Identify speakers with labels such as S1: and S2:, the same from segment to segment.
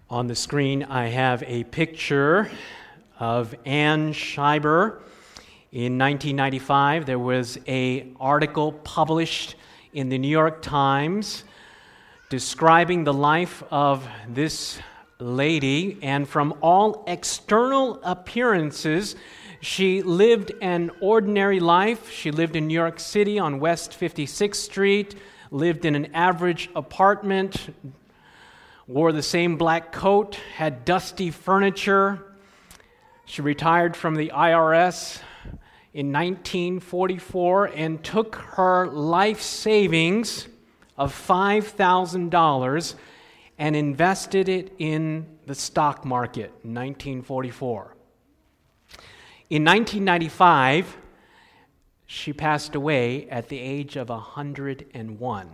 S1: On the screen, I have a picture of Ann Scheiber. In 1995, there was an article published in the New York Times describing the life of this lady, and from all external appearances, she lived an ordinary life. She lived in New York City on West 56th Street, lived in an average apartment, wore the same black coat, had dusty furniture. She retired from the IRS in 1944 and took her life savings of $5,000 and invested it in the stock market in 1944. In 1995, she passed away at the age of 101.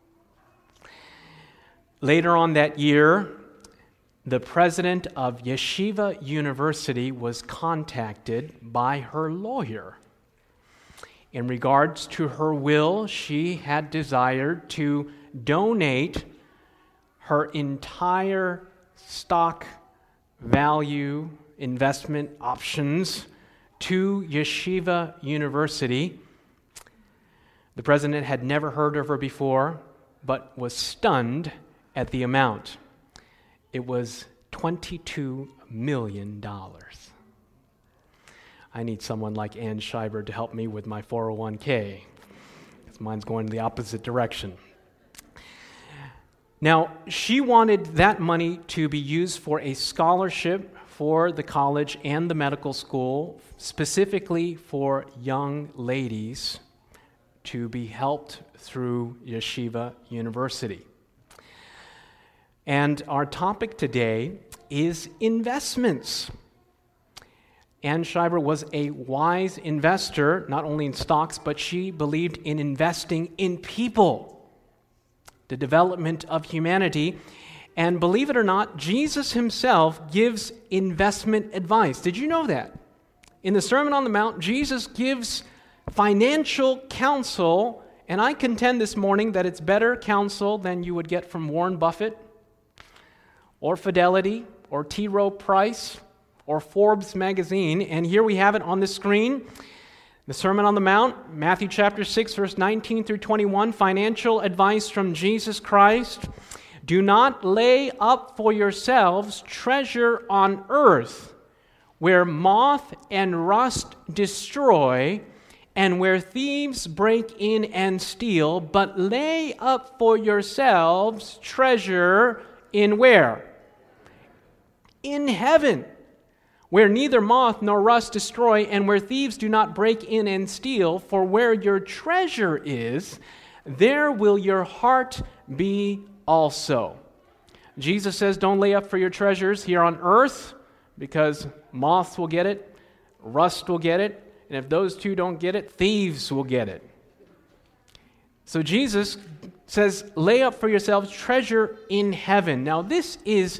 S1: Later on that year, the president of Yeshiva University was contacted by her lawyer. In regards to her will, she had desired to donate her entire stock value investment options to Yeshiva University. The president had never heard of her before, but was stunned at the amount. It was $22 million. I need someone like Ann Scheiber to help me with my 401k, because mine's going the opposite direction. Now, she wanted that money to be used for a scholarship for the college and the medical school, specifically for young ladies to be helped through Yeshiva University. And our topic today is investments. Ann Scheiber was a wise investor, not only in stocks, but she believed in investing in people, the development of humanity. And believe it or not, Jesus himself gives investment advice. Did you know that? In the Sermon on the Mount, Jesus gives financial counsel, and I contend this morning that it's better counsel than you would get from Warren Buffett, or Fidelity, or T. Rowe Price, or Forbes magazine. And here we have it on the screen. The Sermon on the Mount, Matthew chapter 6, verse 19 through 21, financial advice from Jesus Christ. Do not lay up for yourselves treasure on earth, where moth and rust destroy, and where thieves break in and steal, but lay up for yourselves treasure in where? In heaven, where neither moth nor rust destroy, and where thieves do not break in and steal. For where your treasure is, there will your heart be also. Jesus says, don't lay up for your treasures here on earth, because moths will get it, rust will get it, and if those two don't get it, thieves will get it. So Jesus says, lay up for yourselves treasure in heaven. Now this is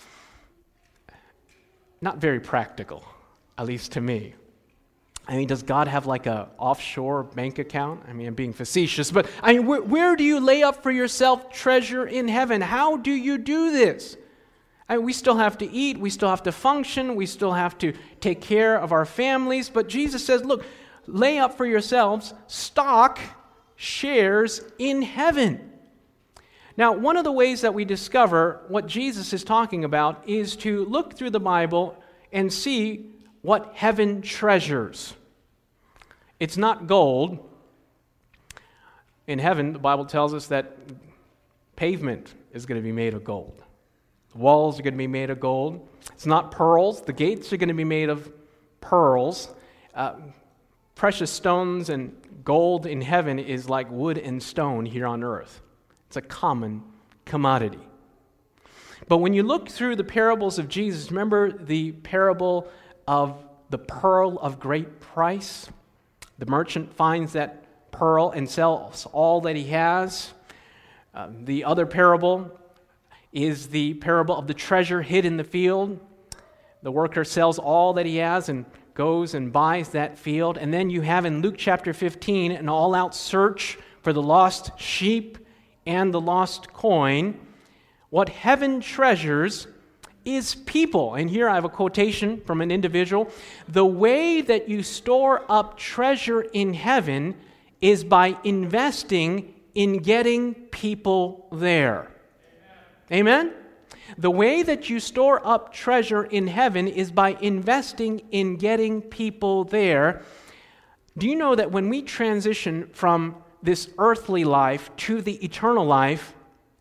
S1: not very practical, at least to me. I mean, does God have like an offshore bank account? I mean, I'm being facetious, but I mean, where do you lay up for yourself treasure in heaven? How do you do this? I mean, we still have to eat, we still have to function, we still have to take care of our families, but Jesus says, look, lay up for yourselves stock, shares in heaven. Now, one of the ways that we discover what Jesus is talking about is to look through the Bible and see what heaven treasures. It's not gold. In heaven, the Bible tells us that pavement is going to be made of gold. The walls are going to be made of gold. It's not pearls. The gates are going to be made of pearls. Precious stones and gold in heaven is like wood and stone here on earth. It's a common commodity. But when you look through the parables of Jesus, remember the parable of the pearl of great price? The merchant finds that pearl and sells all that he has. The other parable is the parable of the treasure hid in the field. The worker sells all that he has and goes and buys that field. And then you have in Luke chapter 15 an all-out search for the lost sheep and the lost coin. What heaven treasures is people. And here I have a quotation from an individual. The way that you store up treasure in heaven is by investing in getting people there. Amen? The way that you store up treasure in heaven is by investing in getting people there. Do you know that when we transition from this earthly life to the eternal life,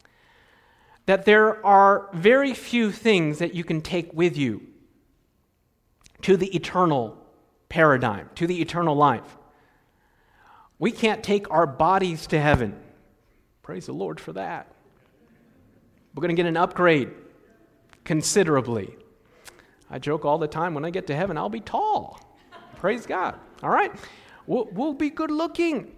S1: that there are very few things that you can take with you to the eternal paradigm, to the eternal life? We can't take our bodies to heaven. Praise the Lord for that. We're going to get an upgrade considerably. I joke all the time, when I get to heaven, I'll be tall. Praise God. All right? We'll be good looking.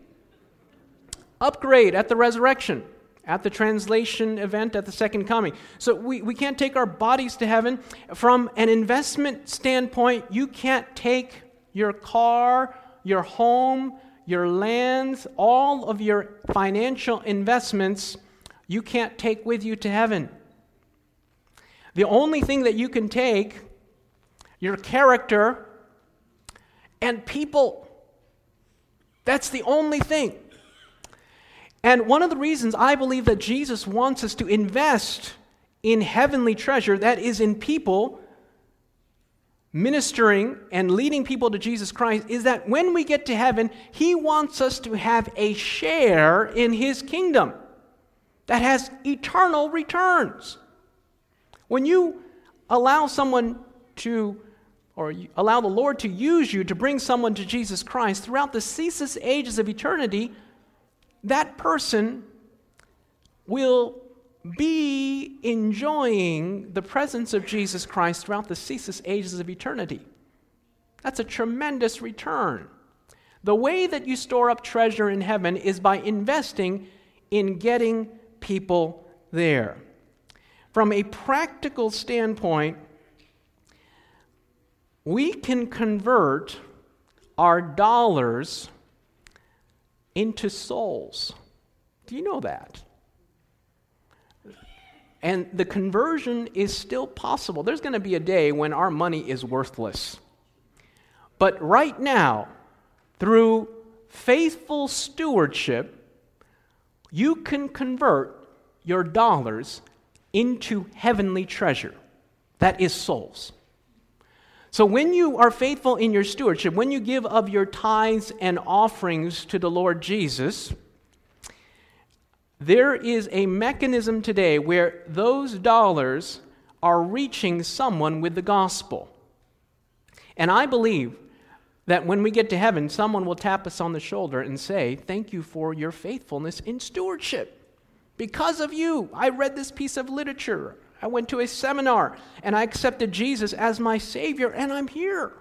S1: Upgrade at the resurrection, at the translation event, at the second coming. So we can't take our bodies to heaven. From an investment standpoint, you can't take your car, your home, your lands, all of your financial investments, you can't take with you to heaven. The only thing that you can take, your character and people. That's the only thing. And one of the reasons I believe that Jesus wants us to invest in heavenly treasure, that is in people, ministering and leading people to Jesus Christ, is that when we get to heaven, He wants us to have a share in His kingdom that has eternal returns. When you allow someone to, or you allow the Lord to use you to bring someone to Jesus Christ throughout the ceaseless ages of eternity, that person will be enjoying the presence of Jesus Christ throughout the ceaseless ages of eternity. That's a tremendous return. The way that you store up treasure in heaven is by investing in getting people there. From a practical standpoint, we can convert our dollars into souls. Do you know that? And the conversion is still possible. There's going to be a day when our money is worthless. But right now, through faithful stewardship, you can convert your dollars into heavenly treasure. That is souls. So when you are faithful in your stewardship, when you give of your tithes and offerings to the Lord Jesus, there is a mechanism today where those dollars are reaching someone with the gospel. And I believe that when we get to heaven, someone will tap us on the shoulder and say, "Thank you for your faithfulness in stewardship. Because of you, I read this piece of literature. I went to a seminar, and I accepted Jesus as my Savior, and I'm here."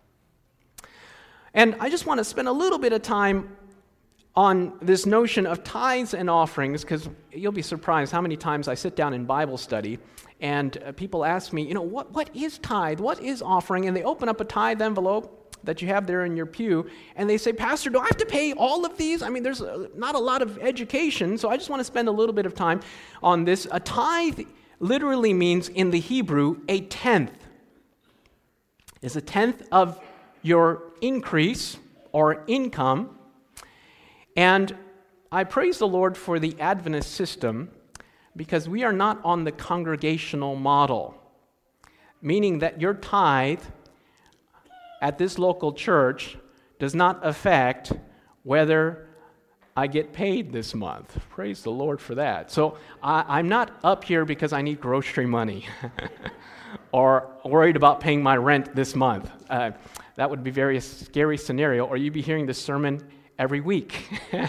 S1: And I just want to spend a little bit of time on this notion of tithes and offerings, because you'll be surprised how many times I sit down in Bible study, and people ask me, what is tithe? What is offering? And they open up a tithe envelope that you have there in your pew, and they say, "Pastor, do I have to pay all of these?" I mean, there's not a lot of education, so I just want to spend a little bit of time on this. A tithe literally means, in the Hebrew, a tenth. It's a tenth of your increase or income. And I praise the Lord for the Adventist system, because we are not on the congregational model, meaning that your tithe at this local church does not affect whether I get paid this month. Praise the Lord for that. So I'm not up here because I need grocery money or worried about paying my rent this month. That would be a very scary scenario, or you'd be hearing this sermon every week.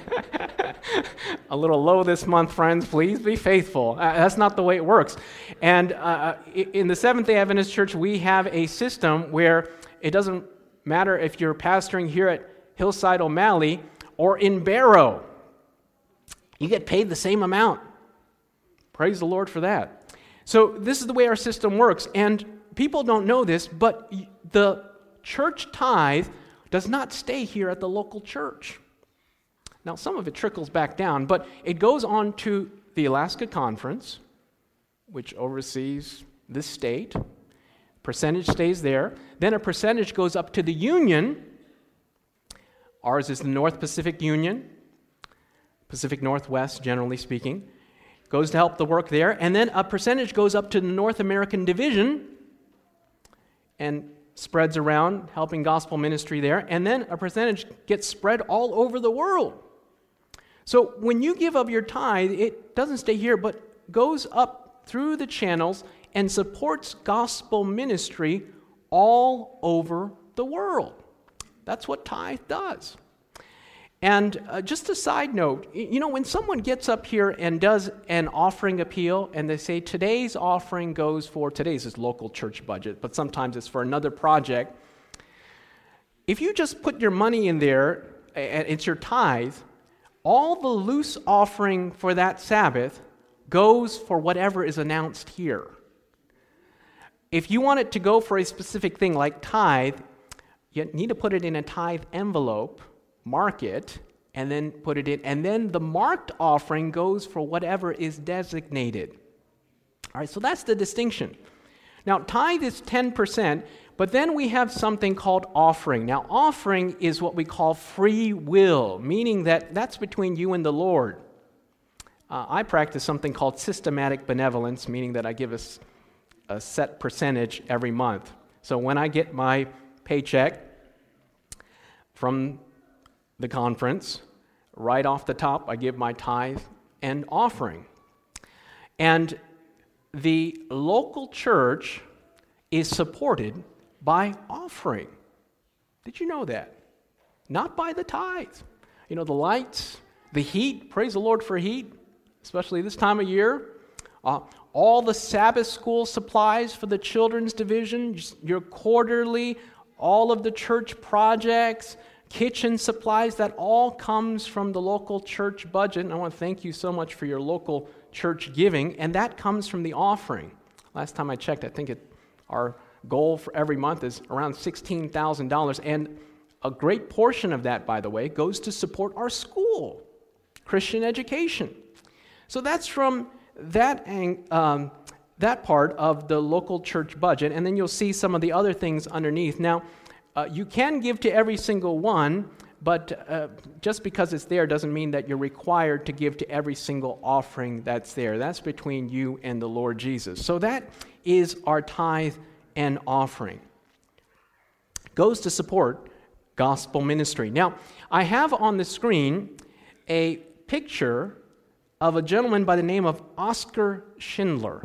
S1: A little low this month, friends. Please be faithful. That's not the way it works. And in the Seventh-day Adventist Church, we have a system where it doesn't matter if you're pastoring here at Hillside O'Malley or in Barrow. You get paid the same amount. Praise the Lord for that. So this is the way our system works. And people don't know this, but the church tithe does not stay here at the local church. Now, some of it trickles back down, but it goes on to the Alaska Conference, which oversees this state. Percentage stays there. Then a percentage goes up to the union. Ours is the North Pacific Union, Pacific Northwest, generally speaking. Goes to help the work there. And then a percentage goes up to the North American Division and spreads around, helping gospel ministry there. And then a percentage gets spread all over the world. So when you give up your tithe, it doesn't stay here, but goes up through the channels and supports gospel ministry all over the world. That's what tithe does. And just a side note, when someone gets up here and does an offering appeal and they say today's offering goes for, today's is local church budget, but sometimes it's for another project. If you just put your money in there, it's your tithe, all the loose offering for that Sabbath goes for whatever is announced here. If you want it to go for a specific thing like tithe, you need to put it in a tithe envelope, mark it, and then put it in. And then the marked offering goes for whatever is designated. All right, so that's the distinction. Now, tithe is 10%, but then we have something called offering. Now, offering is what we call free will, meaning that that's between you and the Lord. I practice something called systematic benevolence, meaning that I give a set percentage every month. So when I get my paycheck from the conference, right off the top, I give my tithe and offering. And the local church is supported by offering. Did you know that? Not by the tithe. The lights, the heat, praise the Lord for heat, especially this time of year. All the Sabbath school supplies for the children's division, your quarterly, all of the church projects, kitchen supplies, that all comes from the local church budget. And I want to thank you so much for your local church giving, and that comes from the offering. Last time I checked, I think our goal for every month is around $16,000, and a great portion of that, by the way, goes to support our school, Christian education. So that's from that part of the local church budget, and then you'll see some of the other things underneath. Now, you can give to every single one, but just because it's there doesn't mean that you're required to give to every single offering that's there. That's between you and the Lord Jesus. So that is our tithe and offering. Goes to support gospel ministry. Now, I have on the screen a picture of a gentleman by the name of Oskar Schindler.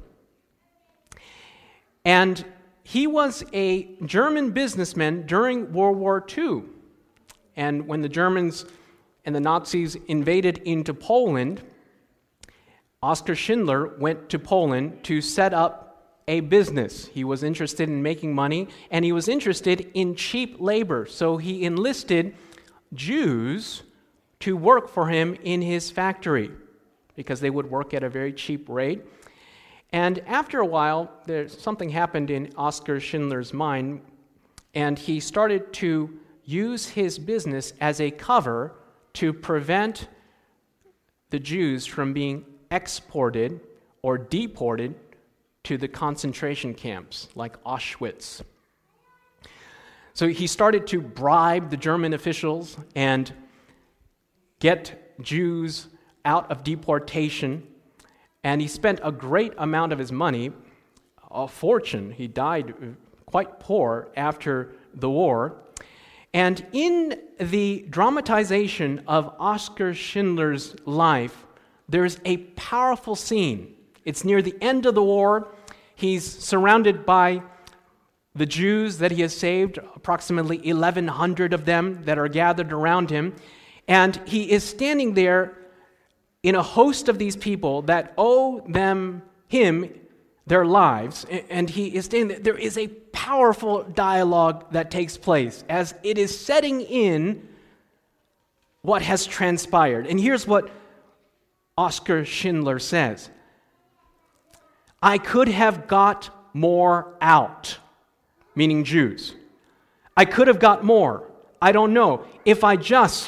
S1: And he was a German businessman during World War II. And when the Germans and the Nazis invaded into Poland, Oskar Schindler went to Poland to set up a business. He was interested in making money, and he was interested in cheap labor. So he enlisted Jews to work for him in his factory because they would work at a very cheap rate. And after a while, something happened in Oskar Schindler's mind, and he started to use his business as a cover to prevent the Jews from being exported or deported to the concentration camps like Auschwitz. So he started to bribe the German officials and get Jews out of deportation, and he spent a great amount of his money, a fortune. He died quite poor after the war. And in the dramatization of Oskar Schindler's life, there's a powerful scene. It's near the end of the war. He's surrounded by the Jews that he has saved, approximately 1,100 of them that are gathered around him. And he is standing there in a host of these people that owe him their lives, and he is standing there. There is a powerful dialogue that takes place as it is setting in what has transpired. And here's what Oskar Schindler says: I could have got more out, meaning Jews. I could have got more. I don't know. If I just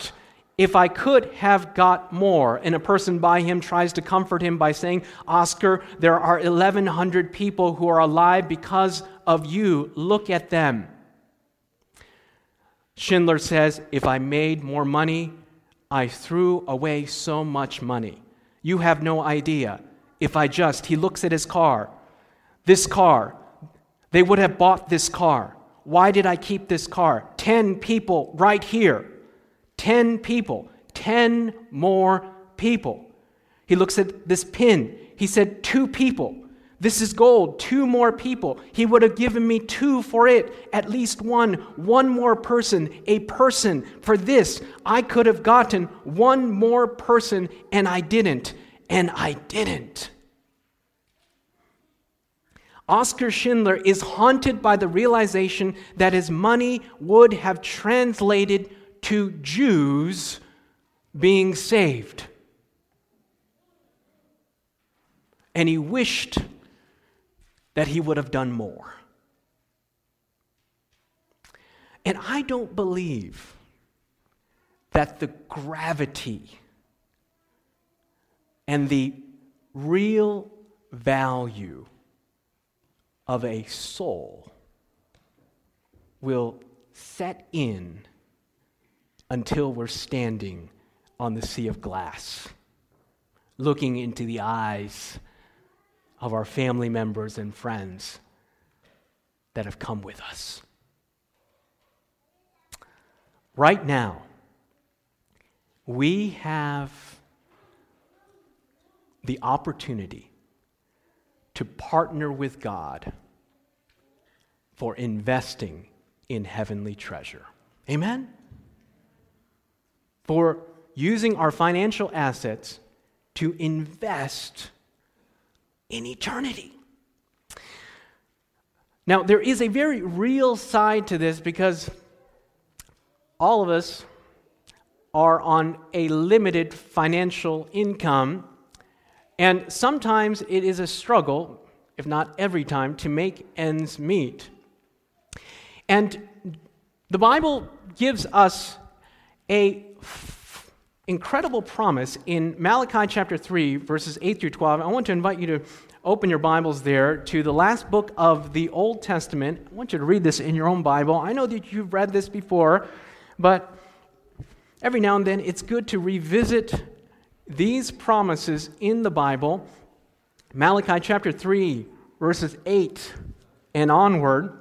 S1: If I could have got more, and a person by him tries to comfort him by saying, Oscar, there are 1,100 people who are alive because of you. Look at them. Schindler says, if I made more money, I threw away so much money. You have no idea. He looks at his car. This car, they would have bought this car. Why did I keep this car? 10 people right here. 10 people. 10 more people. He looks at this pin. He said, 2 people. This is gold. 2 more people. He would have given me 2 for it. At least 1. 1 more person. A person. For this, I could have gotten 1 more person, and I didn't. Oskar Schindler is haunted by the realization that his money would have translated to Jews being saved. And he wished that he would have done more. And I don't believe that the gravity and the real value of a soul will set in until we're standing on the sea of glass, looking into the eyes of our family members and friends that have come with us. Right now, we have the opportunity to partner with God for investing in heavenly treasure. Amen? For using our financial assets to invest in eternity. Now, there is a very real side to this because all of us are on a limited financial income, and sometimes it is a struggle, if not every time, to make ends meet. And the Bible gives us an incredible promise in Malachi chapter 3, verses 8 through 12. I want to invite you to open your Bibles there to the last book of the Old Testament. I want you to read this in your own Bible. I know that you've read this before, but every now and then it's good to revisit these promises in the Bible. Malachi chapter 3, verses 8 and onward.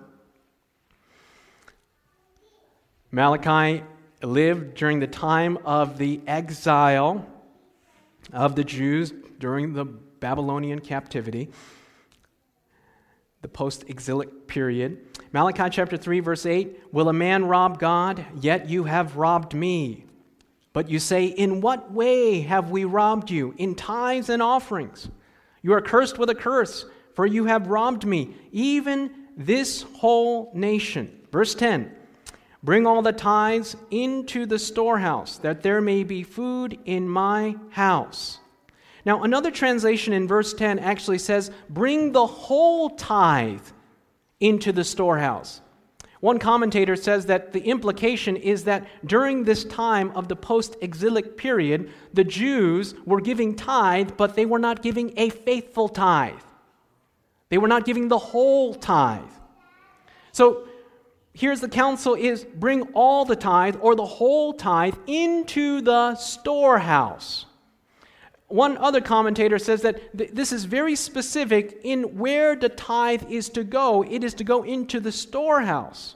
S1: Malachi lived during the time of the exile of the Jews during the Babylonian captivity, the post-exilic period. Malachi chapter 3, verse 8, will a man rob God? Yet you have robbed me. But you say, in what way have we robbed you? In tithes and offerings. You are cursed with a curse, for you have robbed me, even this whole nation. Verse 10, bring all the tithes into the storehouse, that there may be food in my house. Now, another translation in verse 10 actually says, bring the whole tithe into the storehouse. One commentator says that the implication is that during this time of the post-exilic period, the Jews were giving tithe, but they were not giving a faithful tithe. They were not giving the whole tithe. So here's the counsel is bring all the tithe or the whole tithe into the storehouse. One other commentator says that this is very specific in where the tithe is to go. It is to go into the storehouse.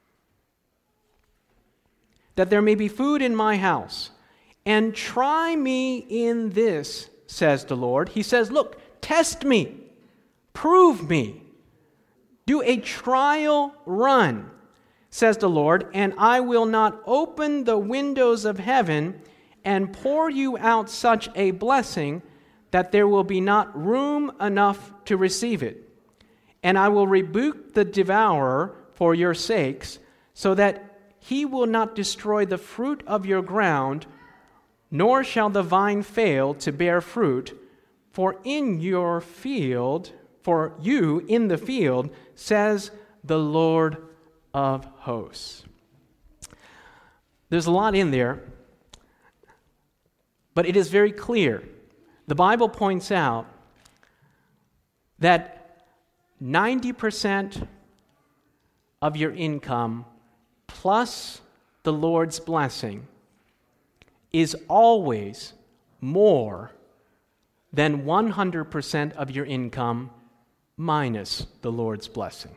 S1: That there may be food in my house. And try me in this, says the Lord. He says, look, test me. Prove me. Do a trial run, says the Lord, and I will not open the windows of heaven and pour you out such a blessing that there will be not room enough to receive it. And I will rebuke the devourer for your sakes, so that he will not destroy the fruit of your ground, nor shall the vine fail to bear fruit, for you in the field, says the Lord of hosts. There's a lot in there. But it is very clear. The Bible points out that 90% of your income plus the Lord's blessing is always more than 100% of your income minus the Lord's blessing.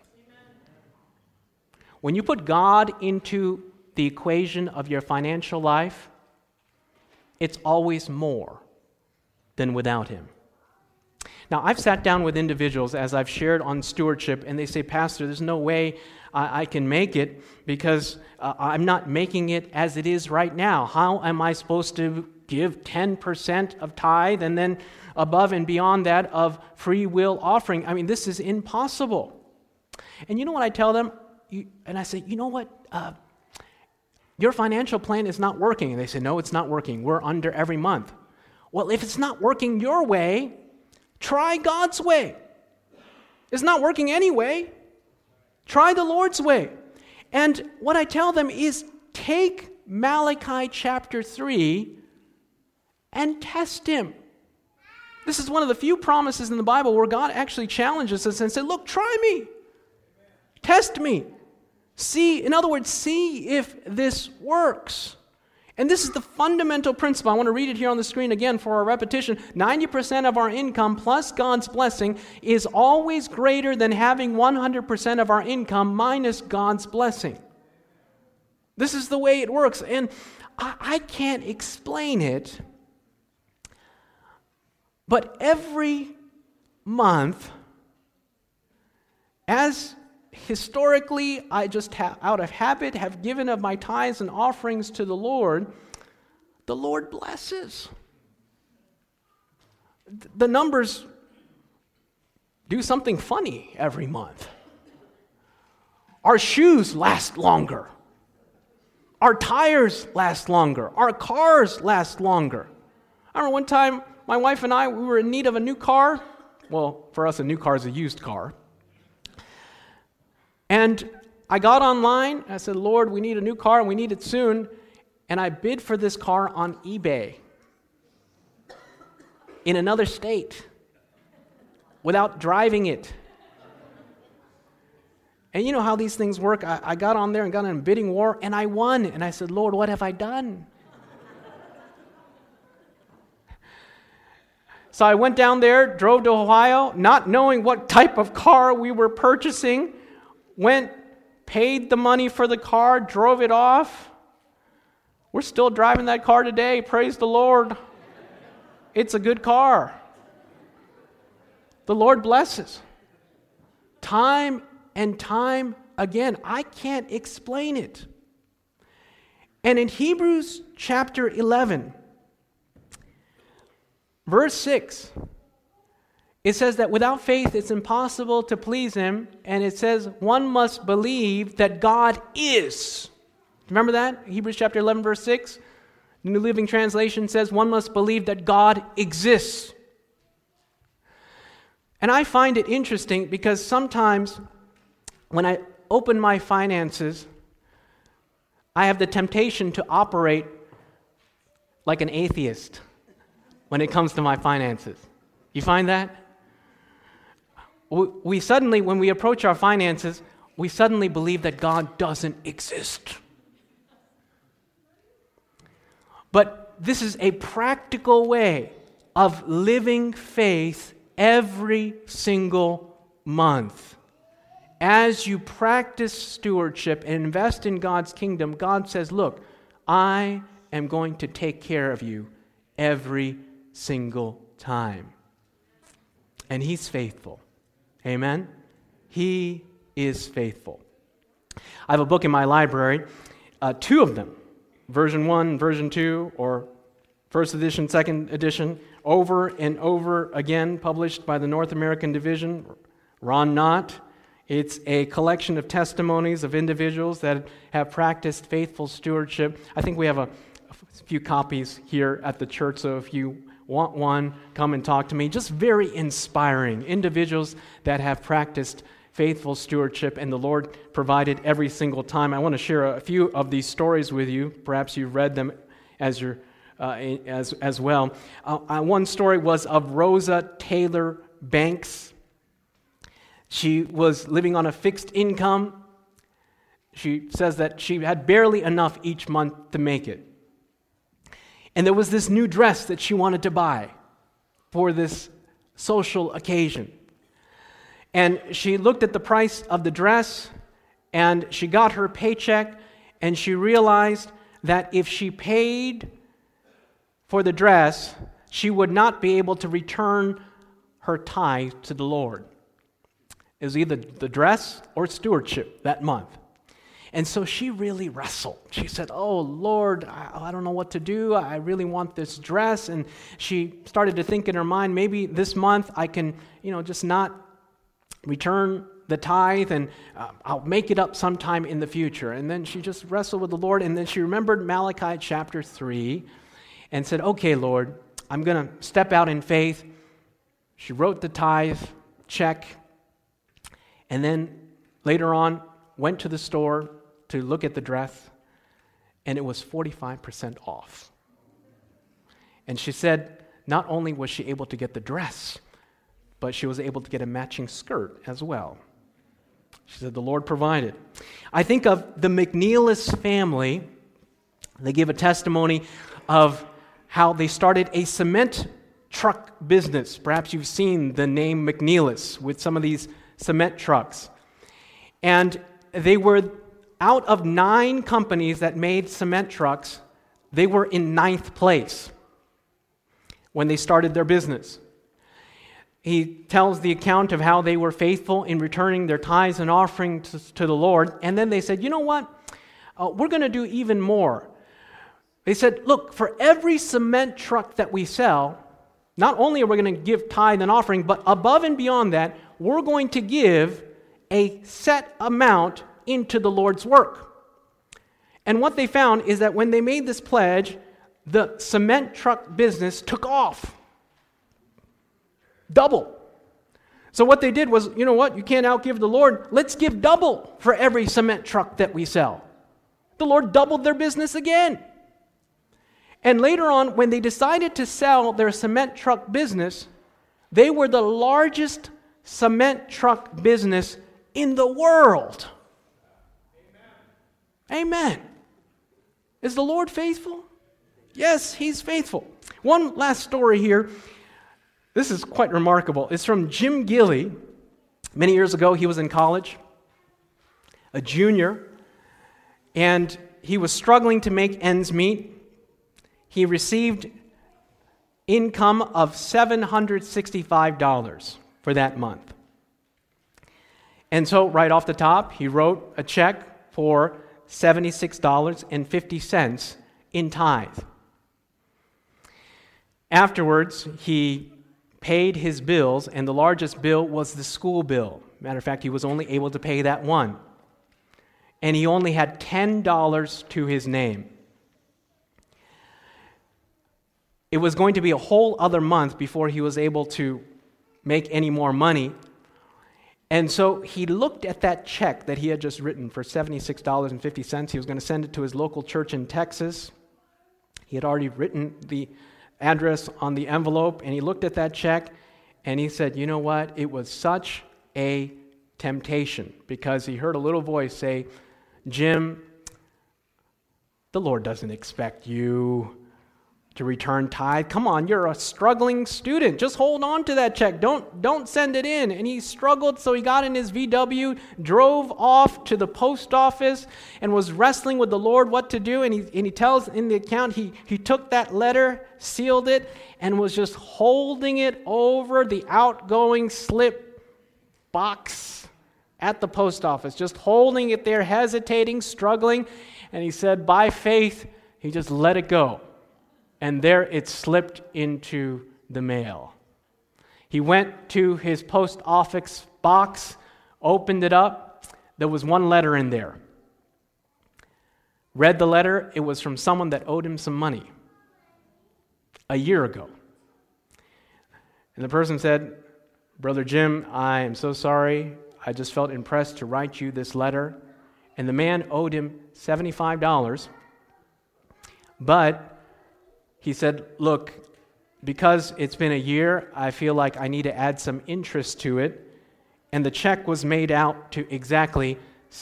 S1: When you put God into the equation of your financial life, it's always more than without Him. Now, I've sat down with individuals as I've shared on stewardship, and they say, Pastor, there's no way I can make it because I'm not making it as it is right now. How am I supposed to give 10% of tithe and then above and beyond that of free will offering? I mean, this is impossible. And you know what I tell them? And I say, you know what? Your financial plan is not working. And they say, no, it's not working. We're under every month. Well, if it's not working your way, try God's way. It's not working anyway. Try the Lord's way. And what I tell them is take Malachi chapter 3 and test Him. This is one of the few promises in the Bible where God actually challenges us and said, look, try me. Test me. See, in other words, see if this works. And this is the fundamental principle. I want to read it here on the screen again for our repetition. 90% of our income plus God's blessing is always greater than having 100% of our income minus God's blessing. This is the way it works. And I can't explain it, but every month, as historically, I just out of habit have given of my tithes and offerings to the Lord blesses. The numbers do something funny every month. Our shoes last longer. Our tires last longer. Our cars last longer. I remember one time, my wife and I, we were in need of a new car. Well, for us, a new car is a used car. And I got online, and I said, Lord, we need a new car, and we need it soon. And I bid for this car on eBay in another state without driving it. And you know how these things work. I got on there and got in a bidding war, and I won. And I said, Lord, what have I done? So I went down there, drove to Ohio, not knowing what type of car we were purchasing, went, paid the money for the car, drove it off. We're still driving that car today. Praise the Lord. It's a good car. The Lord blesses. Time and time again. I can't explain it. And in Hebrews chapter 11, verse 6, it says that without faith it's impossible to please Him, and it says one must believe that God is. Remember that? Hebrews chapter 11, verse 6? The New Living Translation says one must believe that God exists. And I find it interesting because sometimes when I open my finances, I have the temptation to operate like an atheist when it comes to my finances. You find that? We suddenly, when we approach our finances, we suddenly believe that God doesn't exist. But this is a practical way of living faith every single month. As you practice stewardship and invest in God's kingdom, God says, look, I am going to take care of you every single time. And He's faithful. Amen? He is faithful. I have a book in my library, two of them, version 1, version 2, or first edition, second edition, over and over again, published by the North American Division, Ron Knott. It's a collection of testimonies of individuals that have practiced faithful stewardship. I think we have a few copies here at the church, so if you want one, come and talk to me. Just very inspiring individuals that have practiced faithful stewardship, and the Lord provided every single time. I want to share a few of these stories with you. Perhaps you've read them as you're as well. One story was of Rosa Taylor Banks. She was living on a fixed income. She says that she had barely enough each month to make it. And there was this new dress that she wanted to buy for this social occasion. And she looked at the price of the dress, and she got her paycheck, and she realized that if she paid for the dress, she would not be able to return her tithe to the Lord. It was either the dress or stewardship that month. And so she really wrestled. She said, "Oh, Lord, I don't know what to do. I really want this dress." And she started to think in her mind, maybe this month I can, just not return the tithe, and I'll make it up sometime in the future. And then she just wrestled with the Lord, and then she remembered Malachi chapter 3 and said, "Okay, Lord, I'm going to step out in faith." She wrote the tithe check, and then later on went to the store to look at the dress, and it was 45% off. And she said not only was she able to get the dress, but she was able to get a matching skirt as well. She said the Lord provided. I think of the McNeilis family. They give a testimony of how they started a cement truck business. Perhaps you've seen the name McNeilis with some of these cement trucks. And they were, out of 9 companies that made cement trucks, they were in 9th place when they started their business. He tells the account of how they were faithful in returning their tithes and offerings to the Lord. And then they said, "You know what? We're going to do even more." They said, "Look, for every cement truck that we sell, not only are we going to give tithe and offering, but above and beyond that, we're going to give a set amount into the Lord's work." And what they found is that when they made this pledge, the cement truck business took off. Double. So what they did was, you know what? You can't outgive the Lord. Let's give double for every cement truck that we sell. The Lord doubled their business again. And later on, when they decided to sell their cement truck business, they were the largest cement truck business in the world. Amen. Is the Lord faithful? Yes, He's faithful. One last story here. This is quite remarkable. It's from Jim Gilley. Many years ago, he was in college, a junior, and he was struggling to make ends meet. He received income of $765 for that month. And so right off the top, he wrote a check for $76.50 in tithe. Afterwards, he paid his bills, and the largest bill was the school bill. Matter of fact, he was only able to pay that one. And he only had $10 to his name. It was going to be a whole other month before he was able to make any more money. And so he looked at that check that he had just written for $76.50. He was going to send it to his local church in Texas. He had already written the address on the envelope, and he looked at that check, and he said, "You know what? It was such a temptation," because he heard a little voice say, "Jim, the Lord doesn't expect you to return tithe. Come on, you're a struggling student. Just hold on to that check. Don't send it in." And he struggled, so he got in his VW, drove off to the post office, and was wrestling with the Lord what to do. And he tells in the account, he took that letter, sealed it, and was just holding it over the outgoing slip box at the post office, just holding it there, hesitating, struggling. And he said, by faith, he just let it go. And there it slipped into the mail. He went to his post office box, opened it up. There was one letter in there. Read the letter. It was from someone that owed him some money a year ago. And the person said, "Brother Jim, I am so sorry. I just felt impressed to write you this letter." And the man owed him $75, but he said, look, because it's been a year, I feel like I need to add some interest to it. And the check was made out to exactly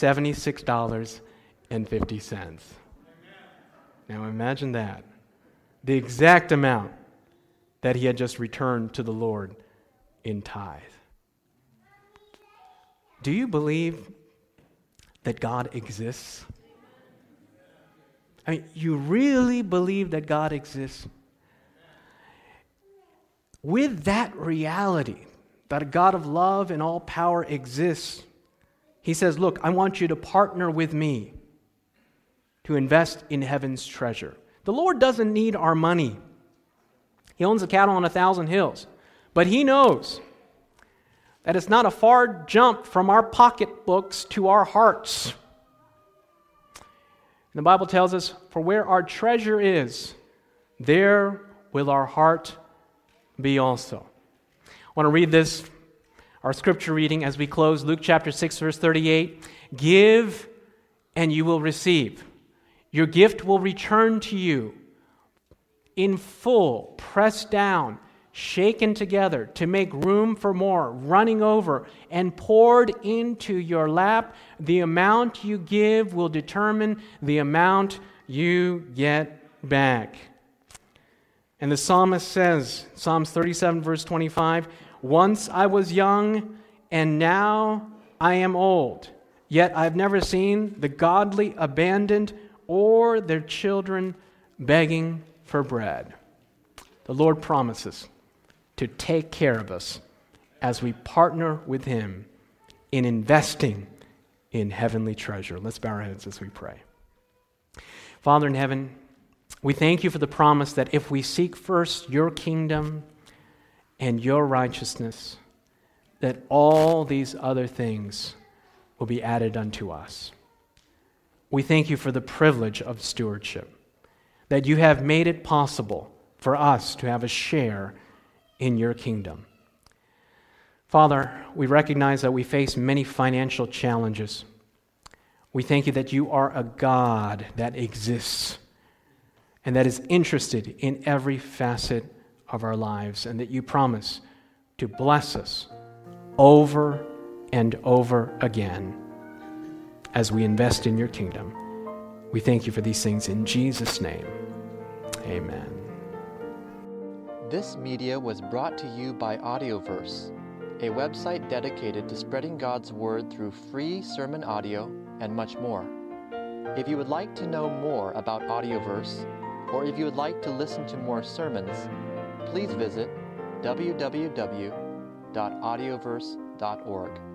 S1: $76.50. Now imagine that. The exact amount that he had just returned to the Lord in tithe. Do you believe that God exists? I mean, you really believe that God exists? With that reality, that a God of love and all power exists, he says, look, I want you to partner with me to invest in heaven's treasure. The Lord doesn't need our money. He owns the cattle on 1,000 hills. But he knows that it's not a far jump from our pocketbooks to our hearts. And the Bible tells us, for where our treasure is, there will our heart be also. I want to read this, our scripture reading as we close, Luke chapter 6, verse 38. Give and you will receive. Your gift will return to you in full, pressed down, shaken together to make room for more, running over and poured into your lap. The amount you give will determine the amount you get back. And the psalmist says, Psalms 37, verse 25, once I was young, and now I am old, yet I've never seen the godly abandoned or their children begging for bread. The Lord promises to take care of us as we partner with Him in investing in heavenly treasure. Let's bow our heads as we pray. Father in heaven, we thank you for the promise that if we seek first your kingdom and your righteousness, that all these other things will be added unto us. We thank you for the privilege of stewardship, that you have made it possible for us to have a share in your kingdom. Father, we recognize that we face many financial challenges. We thank you that you are a God that exists and that is interested in every facet of our lives, and that you promise to bless us over and over again as we invest in your kingdom. We thank you for these things in Jesus' name. Amen.
S2: This media was brought to you by Audioverse, a website dedicated to spreading God's Word through free sermon audio and much more. If you would like to know more about Audioverse, or if you would like to listen to more sermons, please visit www.audioverse.org.